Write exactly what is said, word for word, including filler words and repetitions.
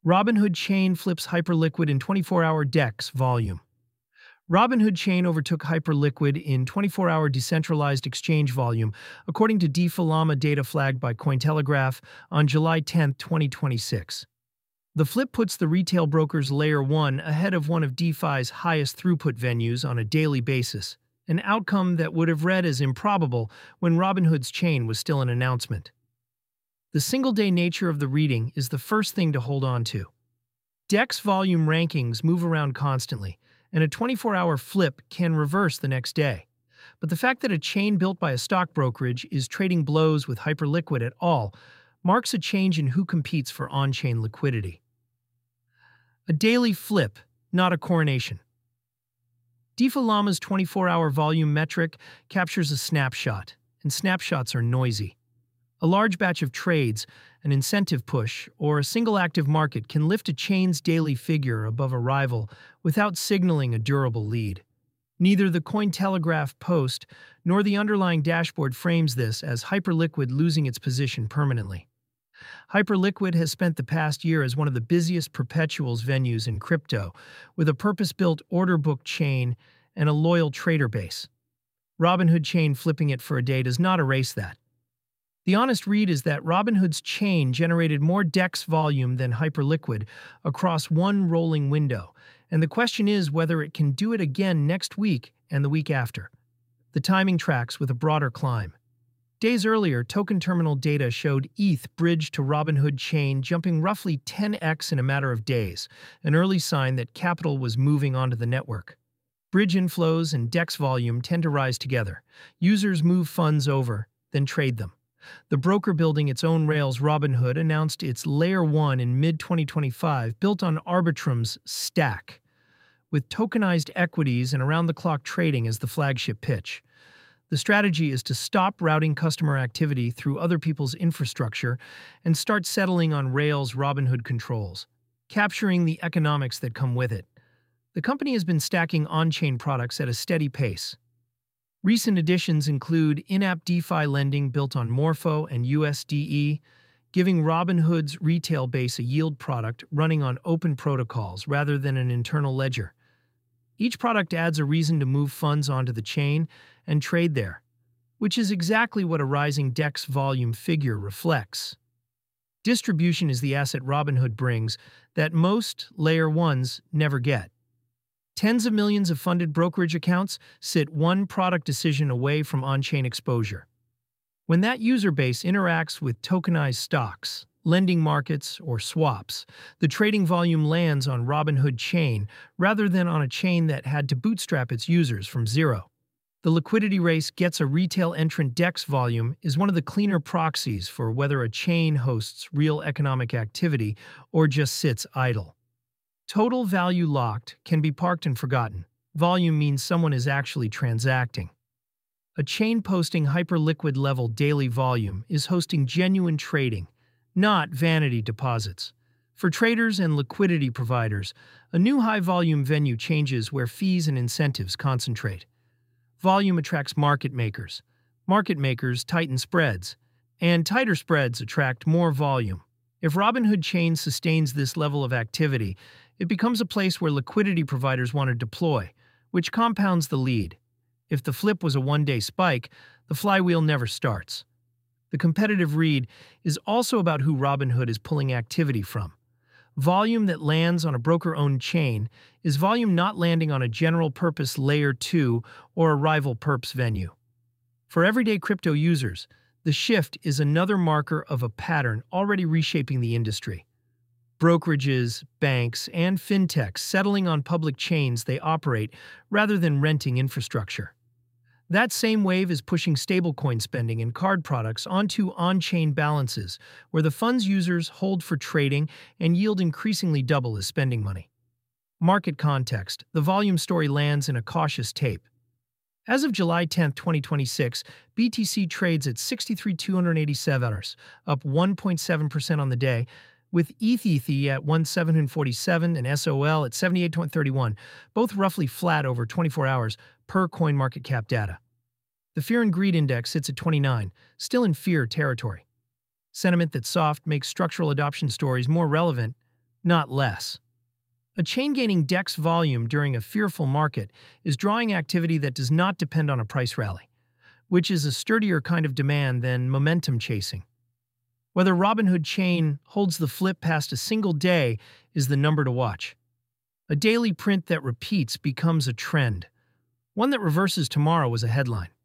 Robinhood Chain flips Hyperliquid in twenty-four hour DEX volume. Robinhood Chain overtook Hyperliquid in twenty-four hour decentralized exchange volume, according to DeFi Llama data flagged by Cointelegraph on July tenth, twenty twenty-six. The flip puts the retail broker's Layer one ahead of one of DeFi's highest throughput venues on a daily basis, an outcome that would have read as improbable when Robinhood's chain was still an announcement. The single-day nature of the reading is the first thing to hold on to. DEX volume rankings move around constantly, and a twenty-four hour flip can reverse the next day. But the fact that a chain built by a stock brokerage is trading blows with Hyperliquid at all marks a change in who competes for on-chain liquidity. A daily flip, not a coronation. DeFi Llama's twenty-four hour volume metric captures a snapshot, and snapshots are noisy. A large batch of trades, an incentive push, or a single active market can lift a chain's daily figure above a rival without signaling a durable lead. Neither the Cointelegraph post nor the underlying dashboard frames this as Hyperliquid losing its position permanently. Hyperliquid has spent the past year as one of the busiest perpetuals venues in crypto, with a purpose-built order book chain and a loyal trader base. Robinhood Chain flipping it for a day does not erase that. The honest read is that Robinhood's chain generated more DEX volume than Hyperliquid across one rolling window, and the question is whether it can do it again next week and the week after. The timing tracks with a broader climb. Days earlier, token terminal data showed E T H bridge to Robinhood Chain jumping roughly ten x in a matter of days, an early sign that capital was moving onto the network. Bridge inflows and DEX volume tend to rise together. Users move funds over, then trade them. The broker building its own rails, Robinhood, announced its Layer one in mid twenty twenty-five, built on Arbitrum's Stack, with tokenized equities and around-the-clock trading as the flagship pitch. The strategy is to stop routing customer activity through other people's infrastructure and start settling on rails Robinhood controls, capturing the economics that come with it. The company has been stacking on-chain products at a steady pace. Recent additions include in-app DeFi lending built on Morpho and U S D E, giving Robinhood's retail base a yield product running on open protocols rather than an internal ledger. Each product adds a reason to move funds onto the chain and trade there, which is exactly what a rising DEX volume figure reflects. Distribution is the asset Robinhood brings that most Layer ones never get. Tens of millions of funded brokerage accounts sit one product decision away from on-chain exposure. When that user base interacts with tokenized stocks, lending markets, or swaps, the trading volume lands on Robinhood Chain rather than on a chain that had to bootstrap its users from zero. The liquidity race gets a retail entrant DEX volume is one of the cleaner proxies for whether a chain hosts real economic activity or just sits idle. Total value locked can be parked and forgotten. Volume means someone is actually transacting. A chain posting Hyperliquid level daily volume is hosting genuine trading, not vanity deposits. For traders and liquidity providers, a new high-volume venue changes where fees and incentives concentrate. Volume attracts market makers. Market makers tighten spreads, and tighter spreads attract more volume. If Robinhood Chain sustains this level of activity, it becomes a place where liquidity providers want to deploy, which compounds the lead. If the flip was a one-day spike, the flywheel never starts. The competitive read is also about who Robinhood is pulling activity from. Volume that lands on a broker-owned chain is volume not landing on a general-purpose Layer two or a rival perps venue. For everyday crypto users, the shift is another marker of a pattern already reshaping the industry. Brokerages, banks, and fintechs settling on public chains they operate rather than renting infrastructure. That same wave is pushing stablecoin spending and card products onto on-chain balances, where the funds users hold for trading and yield increasingly double as spending money. Market context: the volume story lands in a cautious tape. As of July tenth, twenty twenty-six, B T C trades at sixty-three thousand two hundred eighty-seven dollars, up one point seven percent on the day, with E T H at one thousand seven hundred forty-seven and S O L at seventy-eight point three one, both roughly flat over twenty-four hours per CoinMarketCap data. The Fear and Greed Index sits at twenty-nine, still in fear territory. Sentiment that's soft makes structural adoption stories more relevant, not less. A chain gaining DEX volume during a fearful market is drawing activity that does not depend on a price rally, which is a sturdier kind of demand than momentum chasing. Whether Robinhood Chain holds the flip past a single day is the number to watch. A daily print that repeats becomes a trend. One that reverses tomorrow was a headline.